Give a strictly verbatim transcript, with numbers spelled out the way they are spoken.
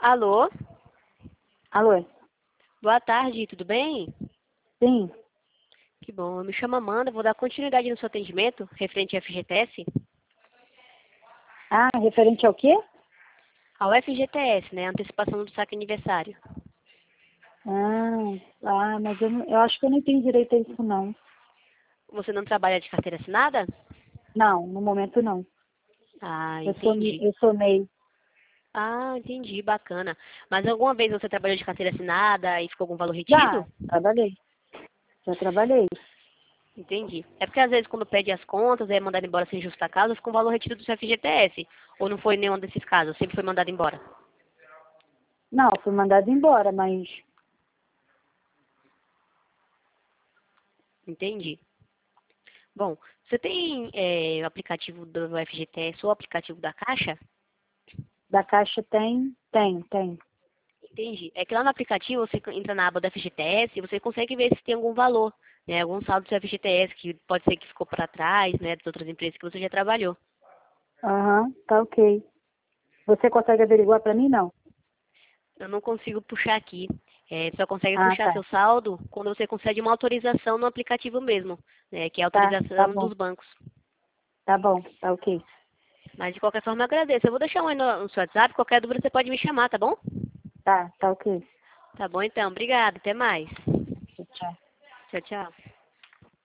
Alô? Alô? Boa tarde, tudo bem? Sim. Que bom, eu me chamo Amanda, vou dar continuidade no seu atendimento, referente ao F G T S. Ah, referente ao quê? Ao F G T S, né, antecipação do saque aniversário. Ah, ah mas eu, não- eu acho que eu não tenho direito a isso, não. Você não trabalha de carteira assinada? Não, no momento não. Ah, Eu sou, entendi. eu sou MEI. Ah, entendi, bacana. Mas alguma vez você trabalhou de carteira assinada e ficou algum valor Já, retido? trabalhei. Já trabalhei. Entendi. É porque às vezes quando pede as contas, é mandado embora sem justa causa, fica um valor retido do seu F G T S. Ou não foi nenhum desses casos, sempre foi mandado embora? Não, fui mandado embora, mas Entendi. Bom, você tem é, o aplicativo do F G T S ou o aplicativo da Caixa? da Caixa tem, tem, tem. Entendi. É que lá no aplicativo você entra na aba do F G T S e você consegue ver se tem algum valor, né? Algum saldo do seu F G T S, que pode ser que ficou para trás, né? Das outras empresas que você já trabalhou. Aham, tá ok. Você consegue averiguar pra mim, não? Eu não consigo puxar aqui. É, só consegue Ah, puxar tá. seu saldo quando você concede uma autorização no aplicativo mesmo, né? Que é a Tá, tá autorização bom. dos bancos. Tá bom, tá ok. Mas de qualquer forma eu agradeço. Eu vou deixar um aí no, no seu WhatsApp, qualquer dúvida você pode me chamar, tá bom? Tá, tá ok. Tá bom então, obrigada, até mais. Tchau. Tchau, tchau.